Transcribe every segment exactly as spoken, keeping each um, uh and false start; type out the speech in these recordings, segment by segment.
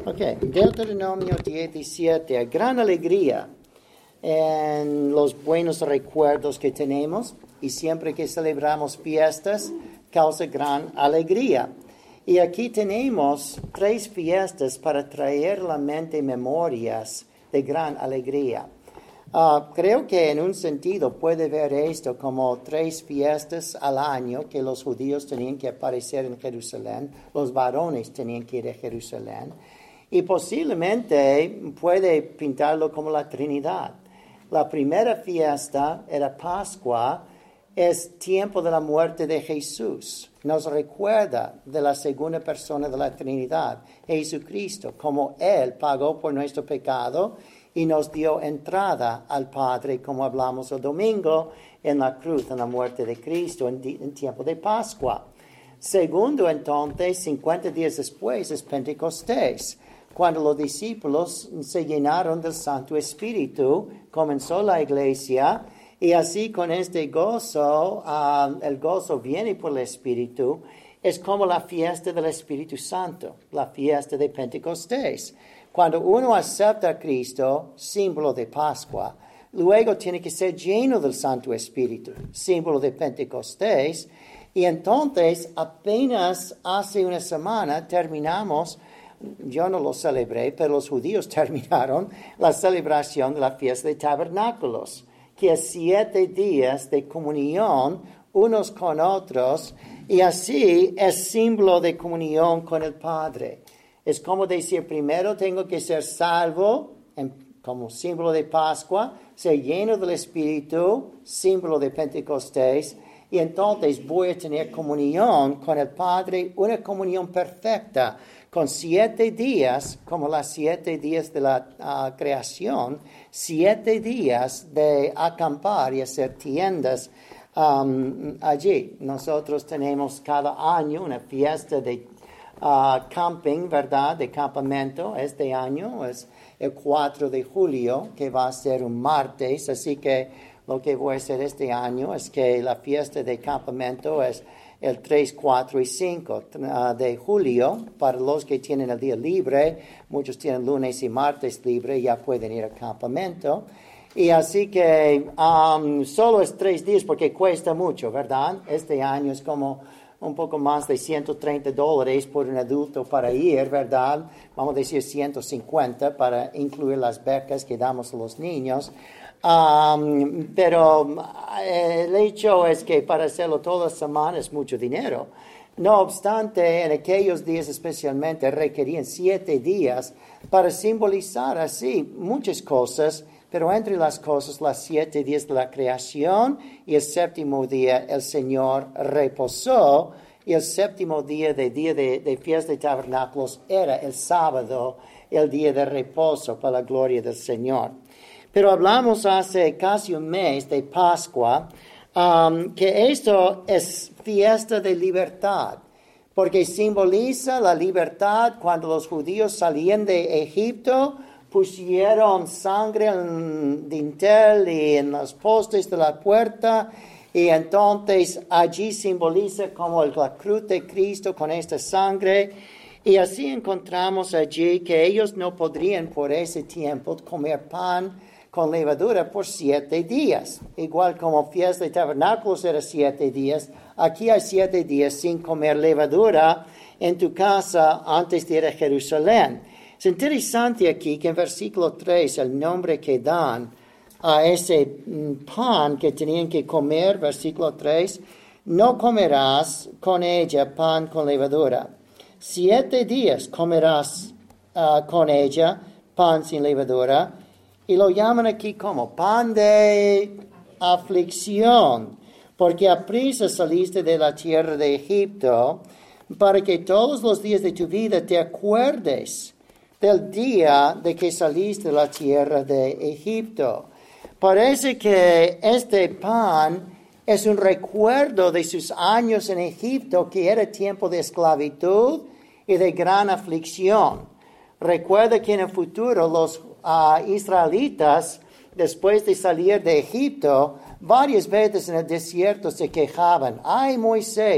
Ok, Deuteronomio diecisiete, gran alegría en los buenos recuerdos que tenemos y siempre que celebramos fiestas causa gran alegría. Y aquí tenemos tres fiestas para traer a la mente memorias de gran alegría. Uh, creo que en un sentido puede ver esto como tres fiestas al año que los judíos tenían que aparecer en Jerusalén, los varones tenían que ir a Jerusalén, y posiblemente puede pintarlo como la Trinidad. La primera fiesta era Pascua, es tiempo de la muerte de Jesús. Nos recuerda de la segunda persona de la Trinidad, Jesucristo, como Él pagó por nuestro pecado y nos dio entrada al Padre, como hablamos el domingo, en la cruz, en la muerte de Cristo, en, en tiempo de Pascua. Segundo, entonces, cincuenta días después, es Pentecostés, cuando los discípulos se llenaron del Santo Espíritu, comenzó la iglesia, y así con este gozo, uh, el gozo viene por el Espíritu, es como la fiesta del Espíritu Santo, la fiesta de Pentecostés. Cuando uno acepta a Cristo, símbolo de Pascua, luego tiene que ser lleno del Santo Espíritu, símbolo de Pentecostés, y entonces apenas hace una semana terminamos, yo no lo celebré, pero los judíos terminaron la celebración de la fiesta de tabernáculos, que es siete días de comunión unos con otros, y así es símbolo de comunión con el Padre. Es como decir, primero tengo que ser salvo, en, como símbolo de Pascua, ser lleno del Espíritu, símbolo de Pentecostés, y entonces voy a tener comunión con el Padre, una comunión perfecta, con siete días, como las siete días de la uh, creación, siete días de acampar y hacer tiendas um, allí. Nosotros tenemos cada año una fiesta de Uh, camping, ¿verdad? De campamento. Este año es el cuatro de julio, que va a ser un martes. Así que lo que voy a hacer este año es que la fiesta de campamento es el tres, cuatro y cinco uh, de julio. Para los que tienen el día libre, muchos tienen lunes y martes libre, ya pueden ir al campamento. Y así que um, solo es tres días porque cuesta mucho, ¿verdad? Este año es como un poco más de ciento treinta dólares por un adulto para ir, ¿verdad? Vamos a decir ciento cincuenta para incluir las becas que damos a los niños. Um, pero el hecho es que para hacerlo toda la semana es mucho dinero. No obstante, en aquellos días especialmente requerían siete días para simbolizar así muchas cosas, pero entre las cosas, las siete días de la creación y el séptimo día el Señor reposó, y el séptimo día de día de, de fiesta de tabernáculos era el sábado, el día de reposo para la gloria del Señor. Pero hablamos hace casi un mes de Pascua, um, que esto es fiesta de libertad, porque simboliza la libertad cuando los judíos salían de Egipto, pusieron sangre en el dintel y en los postes de la puerta, y entonces allí simboliza como la cruz de Cristo con esta sangre, y así encontramos allí que ellos no podrían por ese tiempo comer pan con levadura por siete días. Igual como fiesta de tabernáculos era siete días, aquí hay siete días sin comer levadura en tu casa antes de ir a Jerusalén. Es interesante aquí que en versículo tres el nombre que dan a ese pan que tenían que comer, versículo tres, no comerás con ella pan con levadura. Siete días comerás uh, con ella pan sin levadura, y lo llaman aquí como pan de aflicción, porque aprisa saliste de la tierra de Egipto, para que todos los días de tu vida te acuerdes del día de que saliste de la tierra de Egipto. Parece que este pan es un recuerdo de sus años en Egipto, que era tiempo de esclavitud y de gran aflicción. Recuerda que en el futuro los uh, israelitas, después de salir de Egipto, varias veces en el desierto se quejaban: ay, Moisés,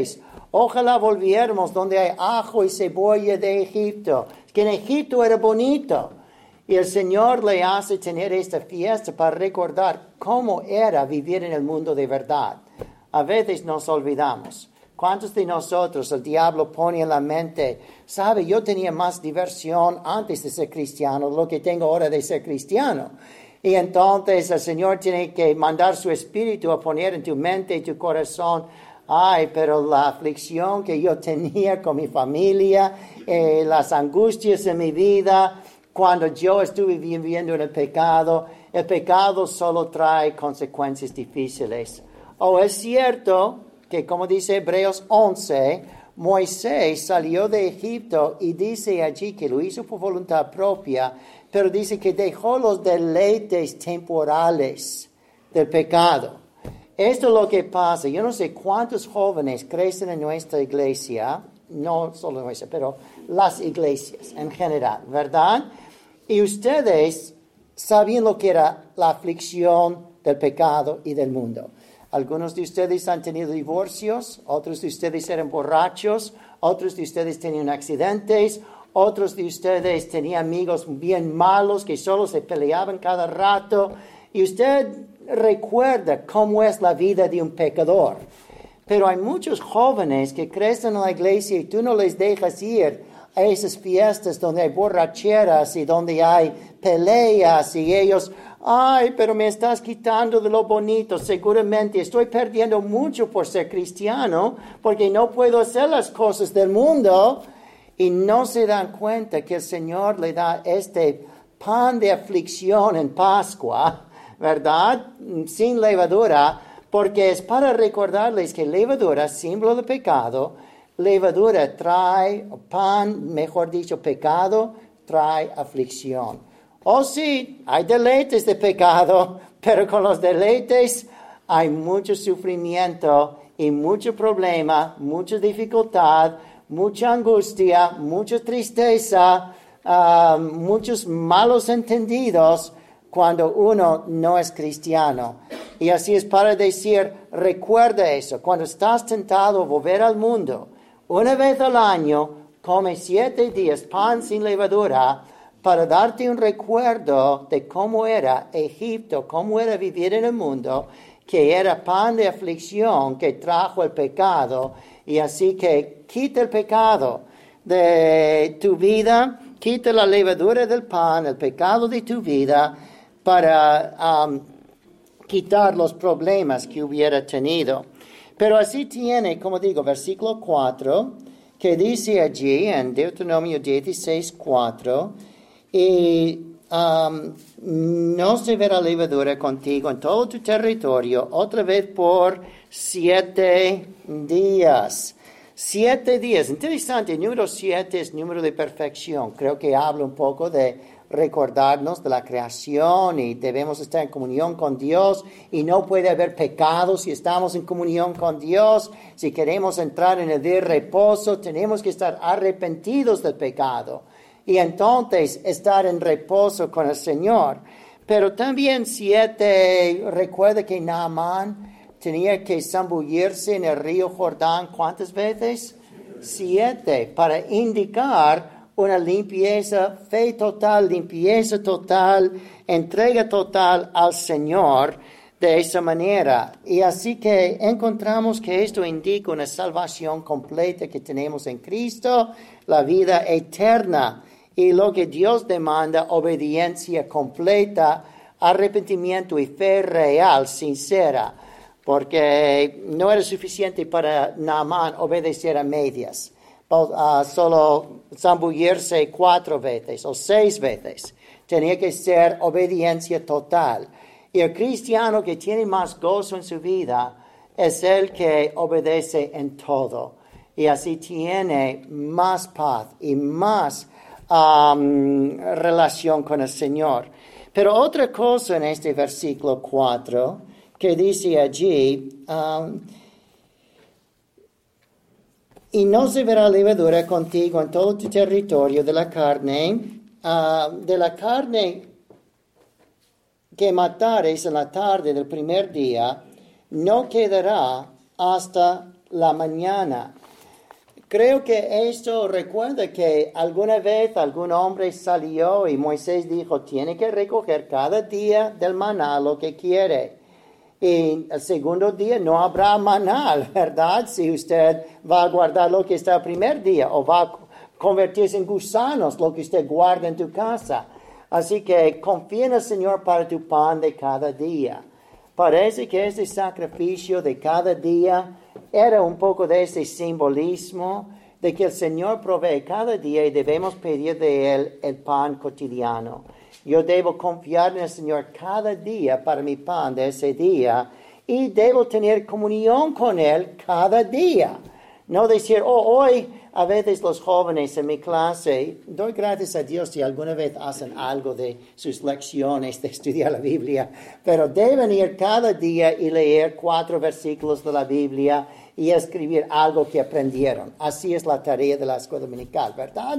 Ojalá volviéramos donde hay ajo y cebolla de Egipto, que en Egipto era bonito. Y el Señor le hace tener esta fiesta para recordar cómo era vivir en el mundo de verdad. A veces nos olvidamos. ¿Cuántos de nosotros el diablo pone en la mente, sabe, yo tenía más diversión antes de ser cristiano de lo que tengo ahora de ser cristiano? Y entonces el Señor tiene que mandar su espíritu a poner en tu mente y tu corazón, ay, pero la aflicción que yo tenía con mi familia, eh, las angustias en mi vida, cuando yo estuve viviendo en el pecado, el pecado solo trae consecuencias difíciles. O es cierto que, como dice Hebreos once, Moisés salió de Egipto y dice allí que lo hizo por voluntad propia, pero dice que dejó los deleites temporales del pecado. Esto es lo que pasa. Yo no sé cuántos jóvenes crecen en nuestra iglesia, no solo nuestra, pero las iglesias en general, ¿verdad? Y ustedes sabían lo que era la aflicción del pecado y del mundo. Algunos de ustedes han tenido divorcios, otros de ustedes eran borrachos, otros de ustedes tenían accidentes, otros de ustedes tenían amigos bien malos que solo se peleaban cada rato. Y usted recuerda cómo es la vida de un pecador. Pero hay muchos jóvenes que crecen en la iglesia y tú no les dejas ir a esas fiestas donde hay borracheras y donde hay peleas y ellos, ay, pero me estás quitando de lo bonito. Seguramente estoy perdiendo mucho por ser cristiano porque no puedo hacer las cosas del mundo. Y no se dan cuenta que el Señor le da este pan de aflicción en Pascua, ¿verdad? Sin levadura, porque es para recordarles que levadura, símbolo de pecado, levadura trae, pan, mejor dicho, pecado, trae aflicción. Oh sí, hay deleites de pecado, pero con los deleites hay mucho sufrimiento y mucho problema, mucha dificultad, mucha angustia, mucha tristeza, uh, muchos malos entendidos cuando uno no es cristiano. Y así es para decir, recuerda eso, cuando estás tentado a volver al mundo, una vez al año, come siete días pan sin levadura para darte un recuerdo de cómo era Egipto, cómo era vivir en el mundo, que era pan de aflicción que trajo el pecado. Y así que quita el pecado de tu vida, quita la levadura del pan, el pecado de tu vida, para um, quitar los problemas que hubiera tenido. Pero así tiene, como digo, versículo cuatro, que dice allí en Deuteronomio dieciséis, cuatro, y um, no se verá levadura contigo en todo tu territorio, otra vez por siete días. Siete días. Interesante, el número siete es número de perfección. Creo que habla un poco de recordarnos de la creación y debemos estar en comunión con Dios y no puede haber pecado si estamos en comunión con Dios. Si queremos entrar en el día de reposo, tenemos que estar arrepentidos del pecado y entonces estar en reposo con el Señor. Pero también siete, recuerda que Naamán tenía que zambullirse en el río Jordán, ¿cuántas veces? Siete, para indicar una limpieza, fe total, limpieza total, entrega total al Señor de esa manera. Y así que encontramos que esto indica una salvación completa que tenemos en Cristo, la vida eterna. Y lo que Dios demanda, obediencia completa, arrepentimiento y fe real, sincera. Porque no era suficiente para Naamán obedecer a medias. Uh, solo zambullirse cuatro veces o seis veces. Tenía que ser obediencia total. Y el cristiano que tiene más gozo en su vida es el que obedece en todo. Y así tiene más paz y más um, relación con el Señor. Pero otra cosa en este versículo cuatro que dice allí, um, y no se verá levadura contigo en todo tu territorio de la carne, uh, de la carne que matares en la tarde del primer día, no quedará hasta la mañana. Creo que esto recuerda que alguna vez algún hombre salió y Moisés dijo, tiene que recoger cada día del maná lo que quiere. Y el segundo día no habrá maná, ¿verdad? Si usted va a guardar lo que está el primer día o va a convertirse en gusanos lo que usted guarda en tu casa. Así que confía en el Señor para tu pan de cada día. Parece que este sacrificio de cada día era un poco de ese simbolismo de que el Señor provee cada día y debemos pedir de Él el pan cotidiano. Yo debo confiar en el Señor cada día para mi pan de ese día y debo tener comunión con Él cada día. No decir, oh, hoy a veces los jóvenes en mi clase, doy gracias a Dios si alguna vez hacen algo de sus lecciones de estudiar la Biblia, pero deben ir cada día y leer cuatro versículos de la Biblia y escribir algo que aprendieron. Así es la tarea de la escuela dominical, ¿verdad?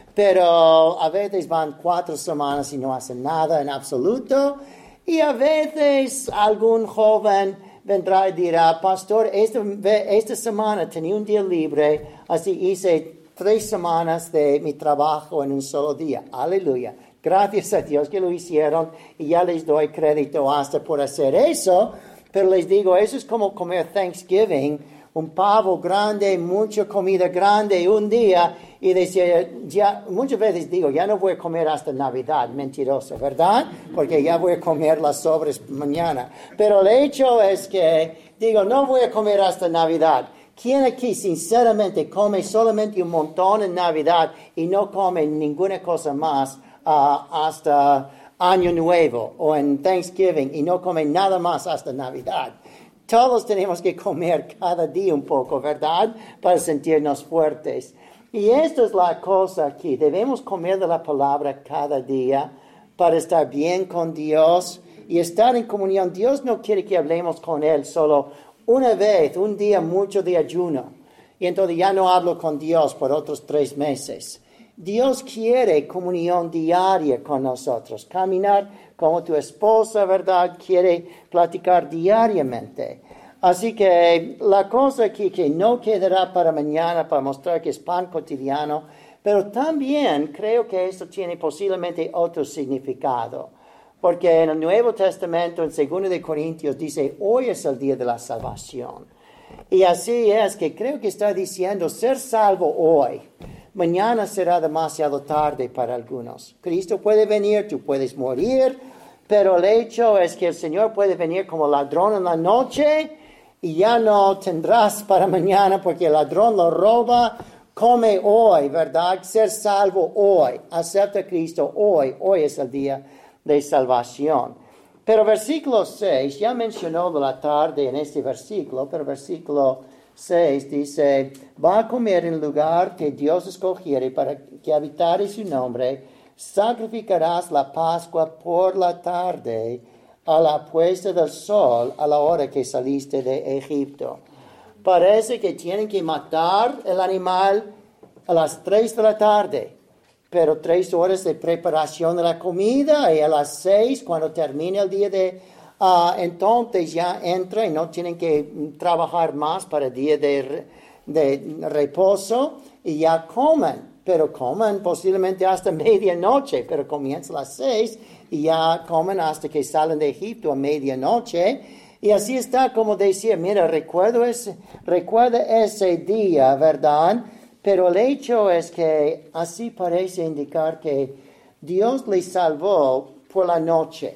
Pero a veces van cuatro semanas y no hacen nada en absoluto. Y a veces algún joven vendrá y dirá, pastor, esta, esta semana tenía un día libre, así hice tres semanas de mi trabajo en un solo día. Aleluya. Gracias a Dios que lo hicieron y ya les doy crédito hasta por hacer eso. Pero les digo, eso es como comer Thanksgiving, un pavo grande, mucha comida grande un día y decir, ya, muchas veces digo, ya no voy a comer hasta Navidad, mentiroso, ¿verdad? Porque ya voy a comer las sobres mañana. Pero el hecho es que digo, no voy a comer hasta Navidad. ¿Quién aquí sinceramente come solamente un montón en Navidad y no come ninguna cosa más uh, hasta Año Nuevo o en Thanksgiving y no come nada más hasta Navidad? Todos tenemos que comer cada día un poco, ¿verdad? Para sentirnos fuertes. Y esto es la cosa aquí. Debemos comer de la palabra cada día para estar bien con Dios y estar en comunión. Dios no quiere que hablemos con Él solo una vez, un día mucho de ayuno. Y entonces ya no hablo con Dios por otros tres meses. Dios quiere comunión diaria con nosotros. Caminar como tu esposa, ¿verdad? Quiere platicar diariamente. Así que la cosa aquí que no quedará para mañana para mostrar que es pan cotidiano, pero también creo que esto tiene posiblemente otro significado. Porque en el Nuevo Testamento, en segundo de Corintios, dice, hoy es el día de la salvación. Y así es que creo que está diciendo, ser salvo hoy. Mañana será demasiado tarde para algunos. Cristo puede venir, tú puedes morir, pero el hecho es que el Señor puede venir como ladrón en la noche y ya no tendrás para mañana porque el ladrón lo roba. Come hoy, ¿verdad? Ser salvo hoy. Acepta a Cristo hoy. Hoy es el día de salvación. Pero versículo seis, ya mencionó de la tarde en este versículo, pero versículo seis dice, va a comer en el lugar que Dios escogiere para que habitare su nombre, sacrificarás la Pascua por la tarde a la puesta del sol a la hora que saliste de Egipto. Parece que tienen que matar el animal a las tres de la tarde, pero tres horas de preparación de la comida y a las seis, cuando termine el día de Uh, entonces ya entra y no tienen que trabajar más para el día de, de reposo y ya comen, pero comen posiblemente hasta medianoche, pero comienza a las seis y ya comen hasta que salen de Egipto a medianoche. Y así está como decía, mira, recuerdo ese, recuerda ese día, ¿verdad? Pero el hecho es que así parece indicar que Dios les salvó por la noche.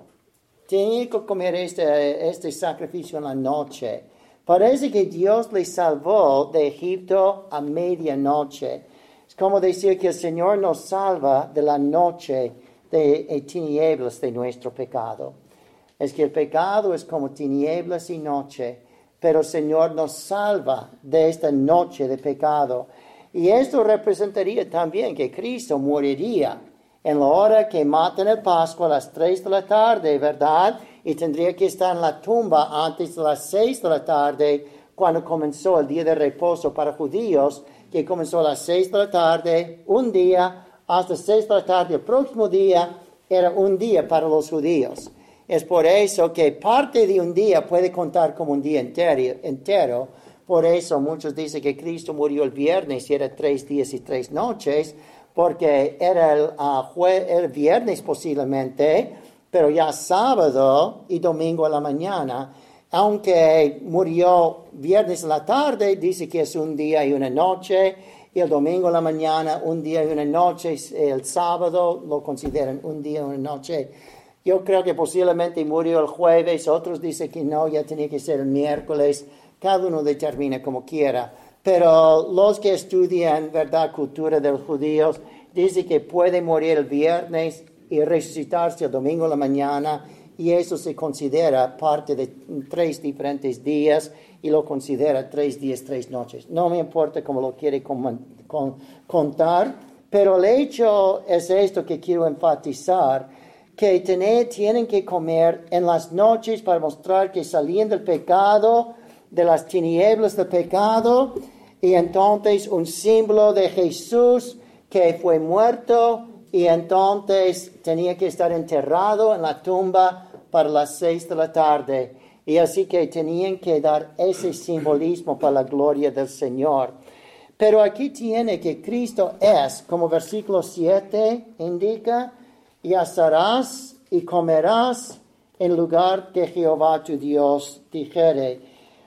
Tenía que comer este, este sacrificio en la noche. Parece que Dios les salvó de Egipto a medianoche. Es como decir que el Señor nos salva de la noche de tinieblas de nuestro pecado. Es que el pecado es como tinieblas y noche, pero el Señor nos salva de esta noche de pecado. Y esto representaría también que Cristo moriría en la hora que matan el Pascua a las tres de la tarde, ¿verdad? Y tendría que estar en la tumba antes de las seis de la tarde, cuando comenzó el día de reposo para judíos, que comenzó a las seis de la tarde, un día, hasta seis de la tarde. El próximo día era un día para los judíos. Es por eso que parte de un día puede contar como un día entero, entero Por eso muchos dicen que Cristo murió el viernes y era tres días y tres noches, porque era el, uh, jue- el viernes posiblemente, pero ya sábado y domingo a la mañana. Aunque murió viernes en la tarde, dice que es un día y una noche, y el domingo a la mañana un día y una noche, el sábado lo consideran un día y una noche. Yo creo que posiblemente murió el jueves, otros dicen que no, ya tenía que ser el miércoles, cada uno determina como quiera. Pero los que estudian, verdad, cultura de los judíos, dicen que puede morir el viernes y resucitarse el domingo a la mañana, y eso se considera parte de tres diferentes días y lo considera tres días, tres noches. No me importa cómo lo quiere con, con, contar, pero el hecho es esto que quiero enfatizar, que tener, tienen que comer en las noches para mostrar que salían del pecado, de las tinieblas del pecado, y entonces un símbolo de Jesús que fue muerto, y entonces tenía que estar enterrado en la tumba para las seis de la tarde. Y así que tenían que dar ese simbolismo para la gloria del Señor. Pero aquí tiene que Cristo es, como versículo siete indica, y asarás y comerás en lugar que Jehová tu Dios dijere.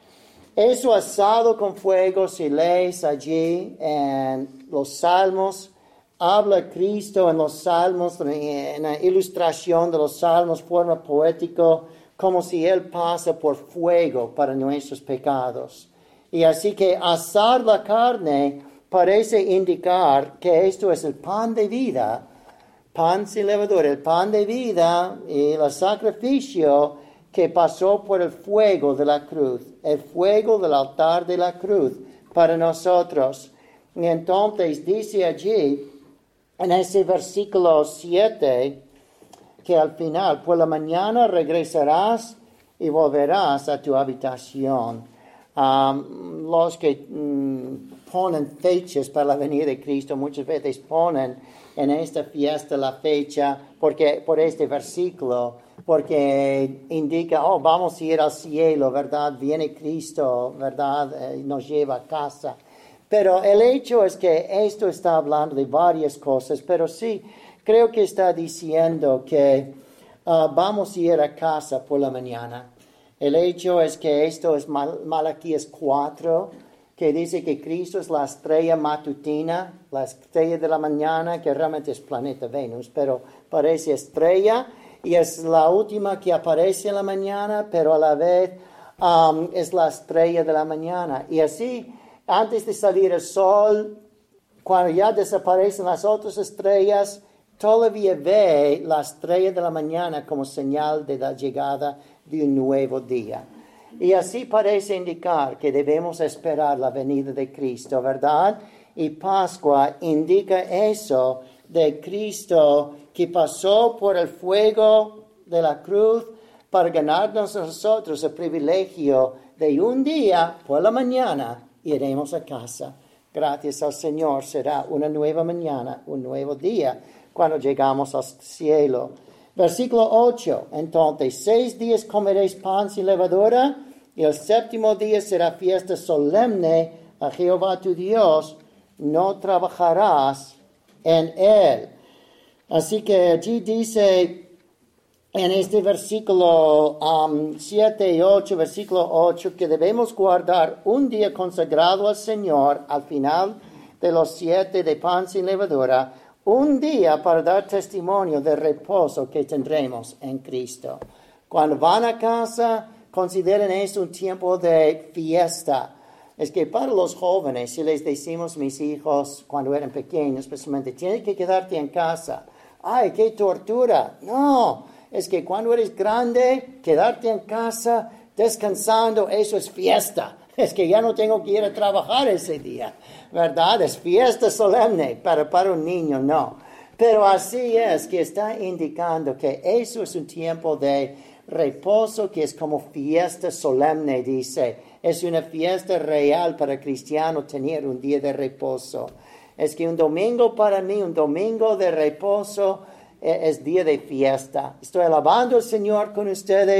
Eso asado con fuego, si lees allí en los Salmos, habla Cristo en los Salmos, en la ilustración de los Salmos, forma poético, como si Él pasa por fuego para nuestros pecados. Y así que asar la carne parece indicar que esto es el pan de vida, pan sin levadura, el pan de vida y el sacrificio que pasó por el fuego de la cruz, el fuego del altar de la cruz para nosotros. Y entonces dice allí, en ese versículo siete, que al final, por la mañana regresarás y volverás a tu habitación. Um, los que um, ponen fechas para la venida de Cristo muchas veces ponen en esta fiesta la fecha porque, por este versículo, porque indica, oh, vamos a ir al cielo, ¿verdad? Viene Cristo, ¿verdad? Eh, nos lleva a casa. Pero el hecho es que esto está hablando de varias cosas, pero sí, creo que está diciendo que uh, vamos a ir a casa por la mañana. El hecho es que esto es Mal- Malaquías cuatro, que dice que Cristo es la estrella matutina, la estrella de la mañana, que realmente es planeta Venus, pero parece estrella, y es la última que aparece en la mañana, pero a la vez um, es la estrella de la mañana. Y así, antes de salir el sol, cuando ya desaparecen las otras estrellas, todavía ve la estrella de la mañana como señal de la llegada de un nuevo día. Y así parece indicar que debemos esperar la venida de Cristo, ¿verdad? Y Pascua indica eso de Cristo que pasó por el fuego de la cruz para ganarnos a nosotros el privilegio de un día por la mañana iremos a casa. Gracias al Señor será una nueva mañana, un nuevo día cuando llegamos al cielo. Versículo ocho. Entonces, seis días comeréis pan sin levadura, y el séptimo día será fiesta solemne a Jehová tu Dios. No trabajarás en él. Así que allí dice en este versículo um, siete y ocho, versículo ocho, que debemos guardar un día consagrado al Señor al final de los siete de pan sin levadura, un día para dar testimonio del reposo que tendremos en Cristo. Cuando van a casa, consideren eso un tiempo de fiesta. Es que para los jóvenes, si les decimos mis hijos cuando eran pequeños, especialmente, tienes que quedarte en casa. ¡Ay, qué tortura! No, es que cuando eres grande, quedarte en casa, descansando, eso es fiesta. Es que ya no tengo que ir a trabajar ese día, ¿verdad? Es fiesta solemne, para, para un niño no. Pero así es que está indicando que eso es un tiempo de reposo, que es como fiesta solemne, dice. Es una fiesta real para cristiano tener un día de reposo. Es que un domingo para mí, un domingo de reposo, es día de fiesta. Estoy alabando al Señor con ustedes,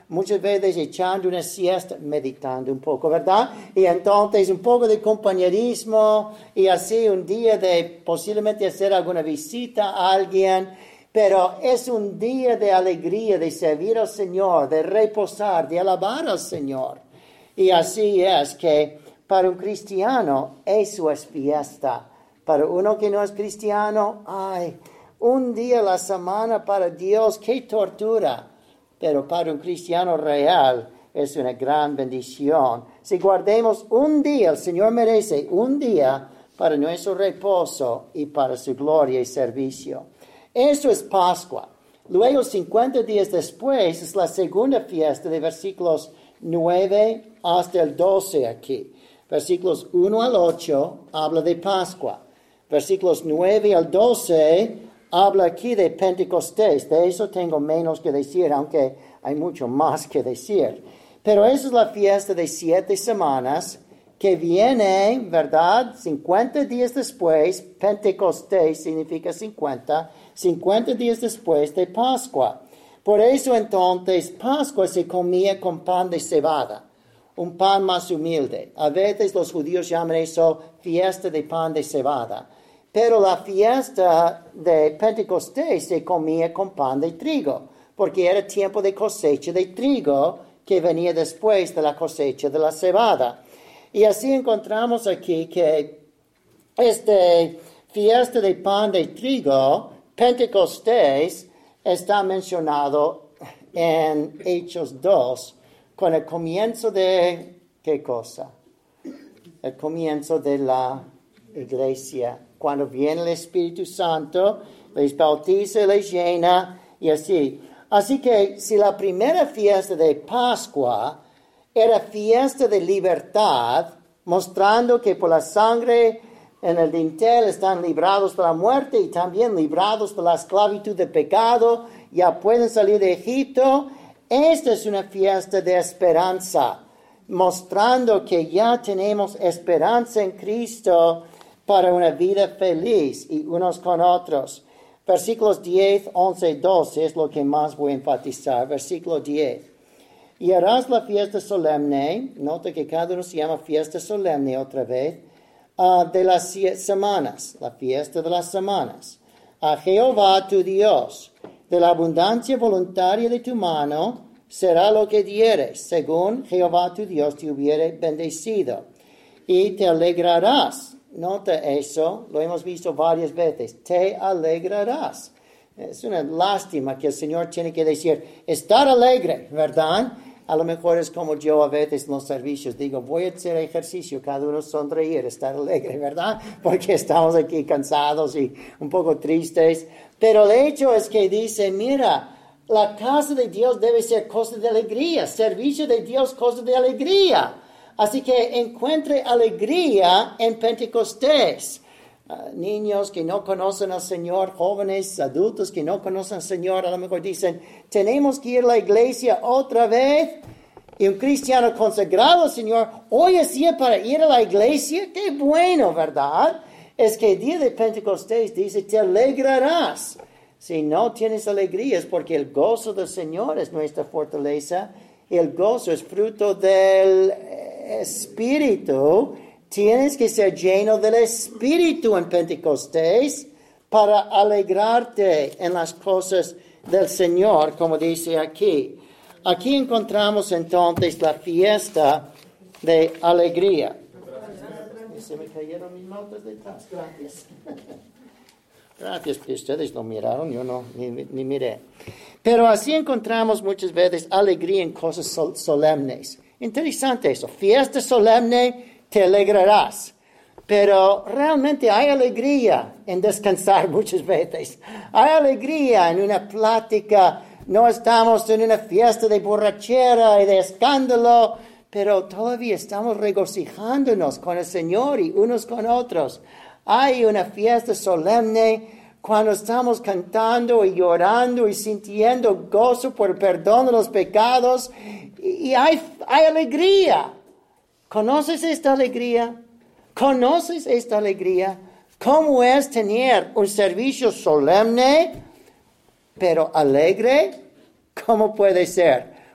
muchas veces echando una siesta, meditando un poco, ¿verdad? Y entonces un poco de compañerismo y así un día de posiblemente hacer alguna visita a alguien, pero es un día de alegría, de servir al Señor, de reposar, de alabar al Señor. Y así es que para un cristiano eso es fiesta. Para uno que no es cristiano, ay, un día a la semana para Dios, qué tortura. Pero para un cristiano real es una gran bendición. Si guardemos un día, el Señor merece un día para nuestro reposo y para su gloria y servicio. Eso es Pascua. Luego, cincuenta días después, es la segunda fiesta de versículos nueve hasta el doce aquí. Versículos uno al ocho habla de Pascua. Versículos nueve al doce habla aquí de Pentecostés. De eso tengo menos que decir, aunque hay mucho más que decir. Pero esa es la fiesta de siete semanas que viene, ¿verdad? cincuenta días después. Pentecostés significa cincuenta. cincuenta días después de Pascua. Por eso entonces Pascua se comía con pan de cebada, un pan más humilde. A veces los judíos llaman eso fiesta de pan de cebada. Pero la fiesta de Pentecostés se comía con pan de trigo, porque era tiempo de cosecha de trigo que venía después de la cosecha de la cebada. Y así encontramos aquí que esta fiesta de pan de trigo, Pentecostés, está mencionado en Hechos dos, con el comienzo de, ¿qué cosa? El comienzo de la iglesia. Cuando viene el Espíritu Santo, les bautiza y les llena, y así. Así que si la primera fiesta de Pascua era fiesta de libertad, mostrando que por la sangre en el dintel están librados de la muerte y también librados de la esclavitud del pecado, ya pueden salir de Egipto. Esta es una fiesta de esperanza, mostrando que ya tenemos esperanza en Cristo para una vida feliz y unos con otros. Versículos diez, once, doce es lo que más voy a enfatizar. Versículo diez. Y harás la fiesta solemne, nota que cada uno se llama fiesta solemne otra vez, uh, de las semanas, la fiesta de las semanas, a Jehová tu Dios. De la abundancia voluntaria de tu mano será lo que dieres, según Jehová tu Dios te hubiere bendecido. Y te alegrarás. Nota eso, lo hemos visto varias veces. Te alegrarás. Es una lástima que el Señor tiene que decir, estar alegre, ¿verdad? A lo mejor es como yo a veces en los servicios digo, voy a hacer ejercicio, cada uno sonreír, estar alegre, ¿verdad? Porque estamos aquí cansados y un poco tristes. Pero el hecho es que dice, mira, la casa de Dios debe ser cosa de alegría, servicio de Dios cosa de alegría. Así que encuentre alegría en Pentecostés. Uh, niños que no conocen al Señor, jóvenes, adultos que no conocen al Señor, a lo mejor dicen, tenemos que ir a la iglesia otra vez. Y un cristiano consagrado al Señor, hoy es día para ir a la iglesia. Qué bueno, ¿verdad? Es que el día de Pentecostés dice, te alegrarás. Si no tienes alegría es porque el gozo del Señor es nuestra fortaleza. El gozo es fruto del Espíritu. Tienes que ser lleno del Espíritu en Pentecostés para alegrarte en las cosas del Señor, como dice aquí. Aquí encontramos entonces la fiesta de alegría. Se me cayeron mis notas detrás. Gracias. Gracias que ustedes lo miraron, yo no, ni, ni miré. Pero así encontramos muchas veces alegría en cosas sol, solemnes. Interesante eso. Fiesta solemne, te alegrarás. Pero realmente hay alegría en descansar muchas veces. Hay alegría en una plática. No estamos en una fiesta de borrachera y de escándalo, pero todavía estamos regocijándonos con el Señor y unos con otros. Hay una fiesta solemne cuando estamos cantando y llorando y sintiendo gozo por el perdón de los pecados. Y hay, hay alegría. ¿Conoces esta alegría? ¿Conoces esta alegría? ¿Cómo es tener un servicio solemne, pero alegre? ¿Cómo puede ser?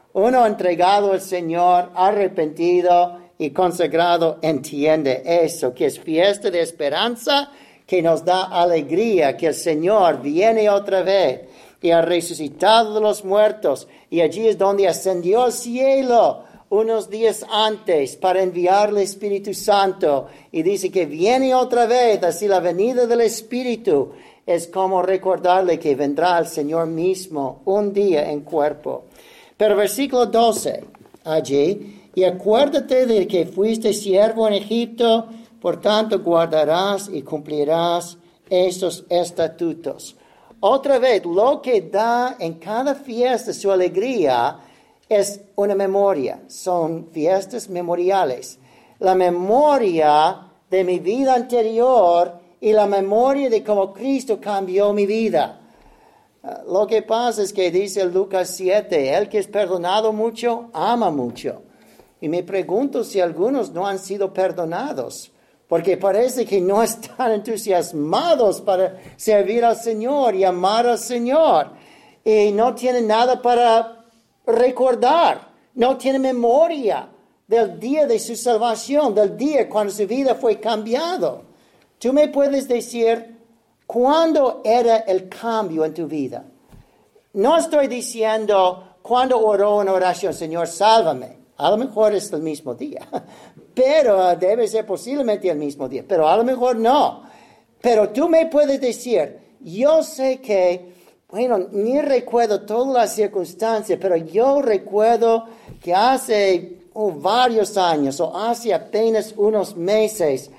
Uno entregado al Señor, arrepentido y consagrado, entiende eso, que es fiesta de esperanza, que nos da alegría, que el Señor viene otra vez y ha resucitado de los muertos, y allí es donde ascendió al cielo unos días antes para enviar el Espíritu Santo, y dice que viene otra vez. Así la venida del Espíritu es como recordarle que vendrá el Señor mismo un día en cuerpo. Pero versículo doce, allí, y acuérdate de que fuiste siervo en Egipto, por tanto guardarás y cumplirás estos estatutos. Otra vez, lo que da en cada fiesta su alegría es una memoria, son fiestas memoriales. La memoria de mi vida anterior y la memoria de cómo Cristo cambió mi vida. Uh, lo que pasa es que dice Lucas siete, el que es perdonado mucho, ama mucho. Y me pregunto si algunos no han sido perdonados, porque parece que no están entusiasmados para servir al Señor y amar al Señor. Y no tienen nada para recordar, no tienen memoria del día de su salvación, del día cuando su vida fue cambiado. ¿Tú me puedes decir cuándo era el cambio en tu vida? No estoy diciendo cuándo oró una oración, Señor, sálvame. A lo mejor es el mismo día, pero debe ser posiblemente el mismo día, pero a lo mejor no. Pero tú me puedes decir, yo sé que, bueno, ni recuerdo todas las circunstancias, pero yo recuerdo que hace oh, varios años o hace apenas unos meses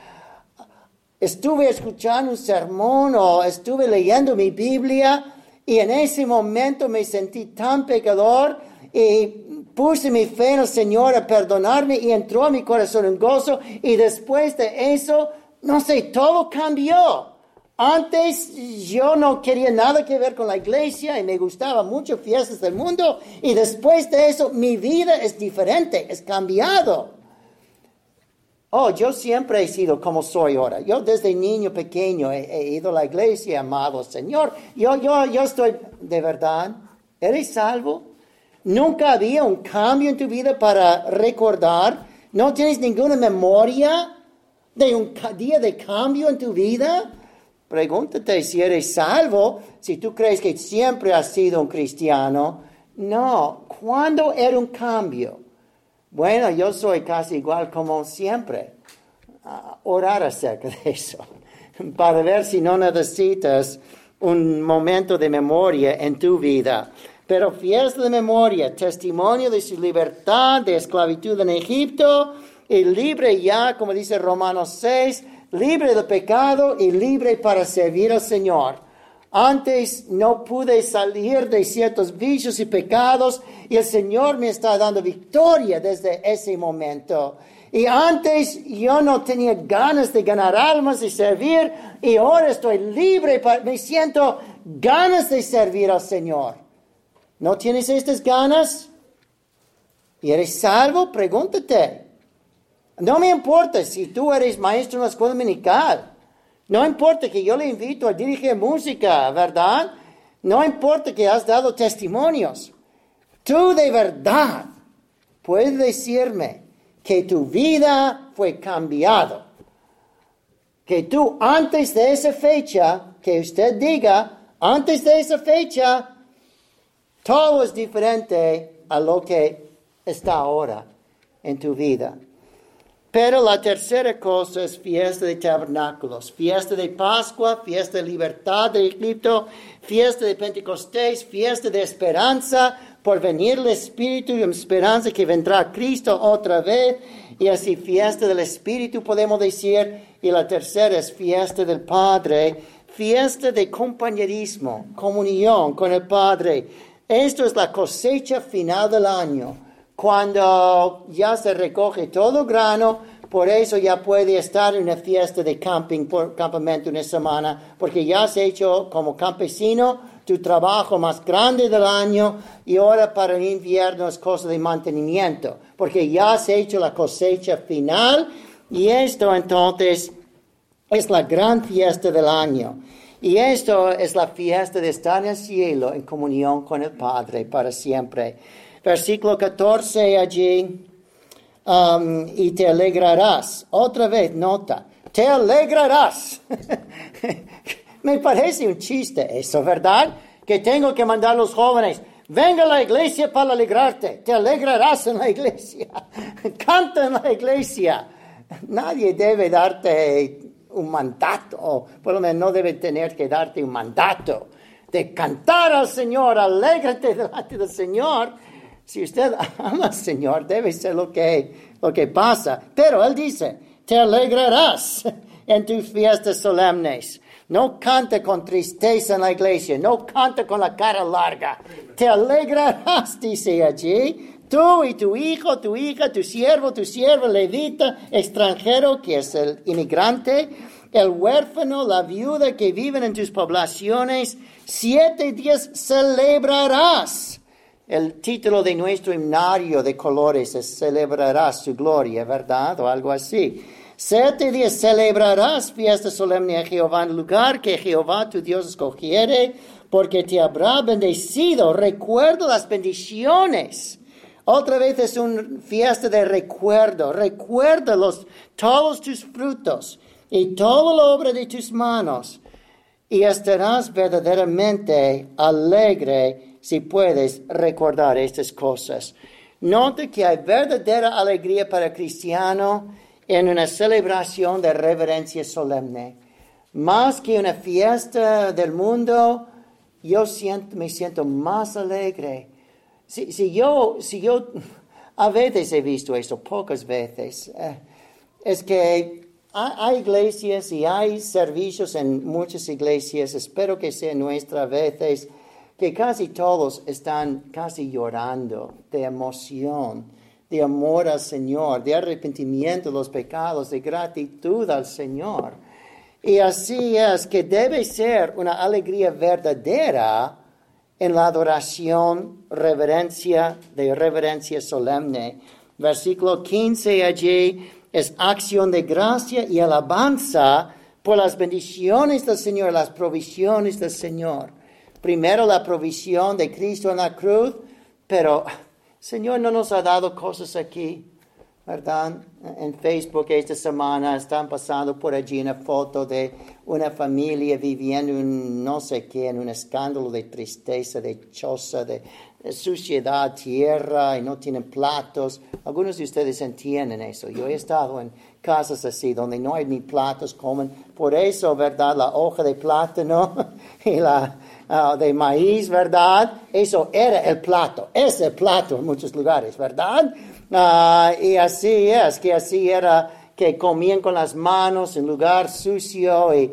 estuve escuchando un sermón o estuve leyendo mi Biblia y en ese momento me sentí tan pecador y puse mi fe en el Señor a perdonarme y entró a mi corazón un gozo, y después de eso, no sé, todo cambió. Antes yo no quería nada que ver con la iglesia y me gustaban mucho fiestas del mundo, y después de eso mi vida es diferente, es cambiado. Oh, yo siempre he sido como soy ahora. Yo desde niño pequeño he, he ido a la iglesia, he amado al Señor. Yo, yo, yo estoy, de verdad, ¿eres salvo? ¿Nunca había un cambio en tu vida para recordar? ¿No tienes ninguna memoria de un día de cambio en tu vida? Pregúntate si eres salvo, si tú crees que siempre has sido un cristiano. No, ¿cuándo era un cambio? Bueno, yo soy casi igual como siempre. Uh, orar acerca de eso, para ver si no necesitas un momento de memoria en tu vida. Pero fiesta de memoria, testimonio de su libertad, de esclavitud en Egipto, y libre ya, como dice Romanos seis, libre de pecado y libre para servir al Señor. Antes no pude salir de ciertos vicios y pecados, y el Señor me está dando victoria desde ese momento. Y antes yo no tenía ganas de ganar almas y servir, y ahora estoy libre, para, me siento ganas de servir al Señor. ¿No tienes estas ganas? ¿Y eres salvo? Pregúntate. No me importa si tú eres maestro en la escuela dominical. No importa que yo le invito a dirigir música, ¿verdad? No importa que has dado testimonios. Tú de verdad puedes decirme que tu vida fue cambiada. Que tú antes de esa fecha, que usted diga, antes de esa fecha, todo es diferente a lo que está ahora en tu vida. Pero la tercera cosa es fiesta de tabernáculos, fiesta de Pascua, fiesta de libertad de Egipto, fiesta de Pentecostés, fiesta de esperanza por venir el Espíritu y esperanza que vendrá Cristo otra vez. Y así fiesta del Espíritu podemos decir. Y la tercera es fiesta del Padre, fiesta de compañerismo, comunión con el Padre. Esto es la cosecha final del año, cuando ya se recoge todo grano. Por eso ya puede estar en una fiesta de camping, por campamento una semana, porque ya has hecho como campesino tu trabajo más grande del año, y ahora para el invierno es cosa de mantenimiento, porque ya has hecho la cosecha final, y esto entonces es la gran fiesta del año. Y esto es la fiesta de estar en el cielo en comunión con el Padre para siempre. Versículo catorce allí. Um, y te alegrarás. Otra vez, nota. Te alegrarás. Me parece un chiste eso, ¿verdad? Que tengo que mandar a los jóvenes. Venga a la iglesia para alegrarte. Te alegrarás en la iglesia. Canta en la iglesia. Nadie debe darte un mandato, o por lo menos no debe tener que darte un mandato de cantar al Señor. Alégrate delante del Señor. Si usted ama al Señor, debe ser lo que, lo que pasa. Pero Él dice, te alegrarás en tus fiestas solemnes. No cante con tristeza en la iglesia. No cante con la cara larga. Te alegrarás, dice allí. Tú y tu hijo, tu hija, tu siervo, tu sierva, levita, extranjero, que es el inmigrante, el huérfano, la viuda que viven en tus poblaciones, siete días celebrarás. El título de nuestro himnario de colores es Celebrarás su gloria, ¿verdad? O algo así. Siete días celebrarás fiesta solemne a Jehová en el lugar que Jehová tu Dios escogiere, porque te habrá bendecido. Recuerda las bendiciones. Otra vez es una fiesta de recuerdo. Recuerda los, todos tus frutos y toda la obra de tus manos. Y estarás verdaderamente alegre si puedes recordar estas cosas. Nota que hay verdadera alegría para el cristiano en una celebración de reverencia solemne. Más que una fiesta del mundo, yo siento, me siento más alegre. Si, si, yo, si yo, a veces he visto esto, pocas veces, eh, es que hay, hay iglesias y hay servicios en muchas iglesias, espero que sea nuestra a veces, que casi todos están casi llorando de emoción, de amor al Señor, de arrepentimiento de los pecados, de gratitud al Señor. Y así es que debe ser una alegría verdadera en la adoración, reverencia, de reverencia solemne. Versículo quince allí es acción de gracia y alabanza por las bendiciones del Señor, las provisiones del Señor. Primero la provisión de Cristo en la cruz, pero Señor no nos ha dado cosas aquí, ¿verdad? En Facebook esta semana están pasando por allí una foto de una familia viviendo en no sé qué, en un escándalo de tristeza, de choza, de, de suciedad, tierra, y no tienen platos. Algunos de ustedes entienden eso. Yo he estado en casas así, donde no hay ni platos, comen. Por eso, ¿verdad? La hoja de plátano y la uh, de maíz, ¿verdad? Eso era el plato. Es el plato en muchos lugares, ¿verdad? Uh, y así es, que así era, que comían con las manos en lugar sucio. Y,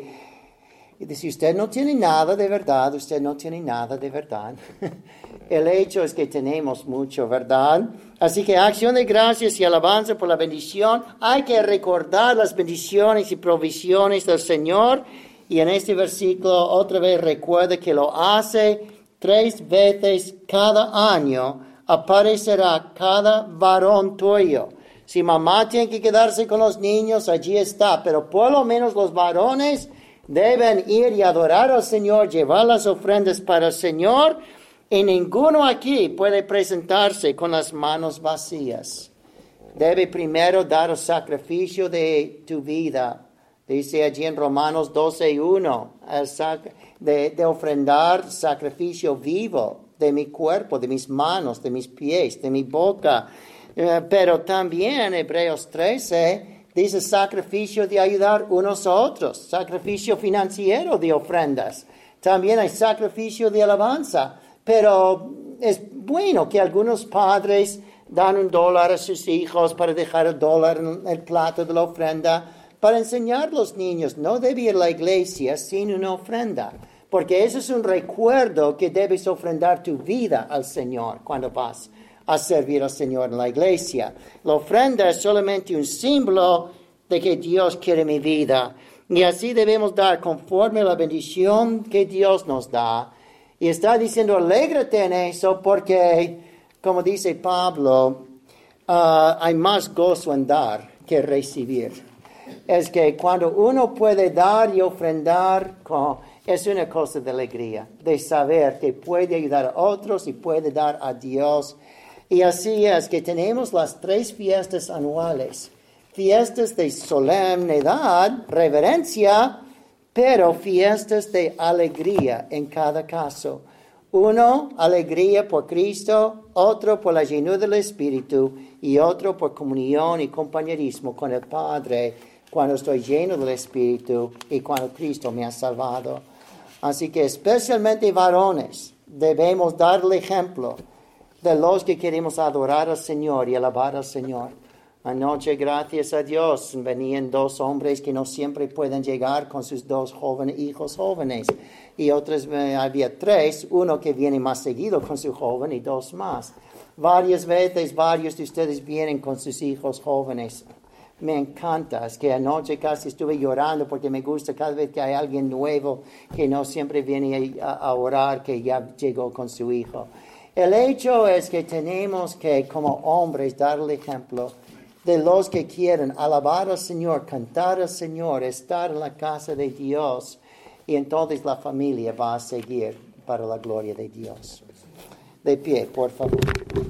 y si usted no tiene nada de verdad, usted no tiene nada de verdad. El hecho es que tenemos mucho, ¿verdad? Así que acción de gracias y alabanza por la bendición. Hay que recordar las bendiciones y provisiones del Señor. Y en este versículo otra vez recuerda que lo hace tres veces cada año. Aparecerá cada varón tuyo. Si mamá tiene que quedarse con los niños, allí está. Pero por lo menos los varones deben ir y adorar al Señor, llevar las ofrendas para el Señor. Y ninguno aquí puede presentarse con las manos vacías. Debe primero dar el sacrificio de tu vida. Dice allí en Romanos doce uno, de, de ofrendar sacrificio vivo de mi cuerpo, de mis manos, de mis pies, de mi boca. Uh, pero también Hebreos trece dice sacrificio de ayudar unos a otros, sacrificio financiero de ofrendas. También hay sacrificio de alabanza. Pero es bueno que algunos padres dan un dólar a sus hijos para dejar el dólar en el plato de la ofrenda, para enseñar a los niños, no debe ir a la iglesia sin una ofrenda, porque eso es un recuerdo que debes ofrendar tu vida al Señor cuando vas a servir al Señor en la iglesia. La ofrenda es solamente un símbolo de que Dios quiere mi vida, y así debemos dar conforme a la bendición que Dios nos da. Y está diciendo, alégrate en eso, porque, como dice Pablo, uh, hay más gozo en dar que recibir. Es que cuando uno puede dar y ofrendar, es una cosa de alegría, de saber que puede ayudar a otros y puede dar a Dios. Y así es que tenemos las tres fiestas anuales. Fiestas de solemnidad, reverencia, pero fiestas de alegría en cada caso. Uno, alegría por Cristo, otro por la llenura del Espíritu y otro por comunión y compañerismo con el Padre cuando estoy lleno del Espíritu y cuando Cristo me ha salvado. Así que especialmente varones debemos dar el ejemplo de los que queremos adorar al Señor y alabar al Señor. Anoche, gracias a Dios, venían dos hombres que no siempre pueden llegar con sus dos jóvenes, hijos jóvenes. Y otros, eh, había tres, uno que viene más seguido con su joven y dos más. Varias veces, varios de ustedes vienen con sus hijos jóvenes. Me encanta, es que anoche casi estuve llorando porque me gusta cada vez que hay alguien nuevo que no siempre viene a, a orar, que ya llegó con su hijo. El hecho es que tenemos que, como hombres, dar el ejemplo de los que quieren alabar al Señor, cantar al Señor, estar en la casa de Dios, y entonces la familia va a seguir para la gloria de Dios. De pie, por favor.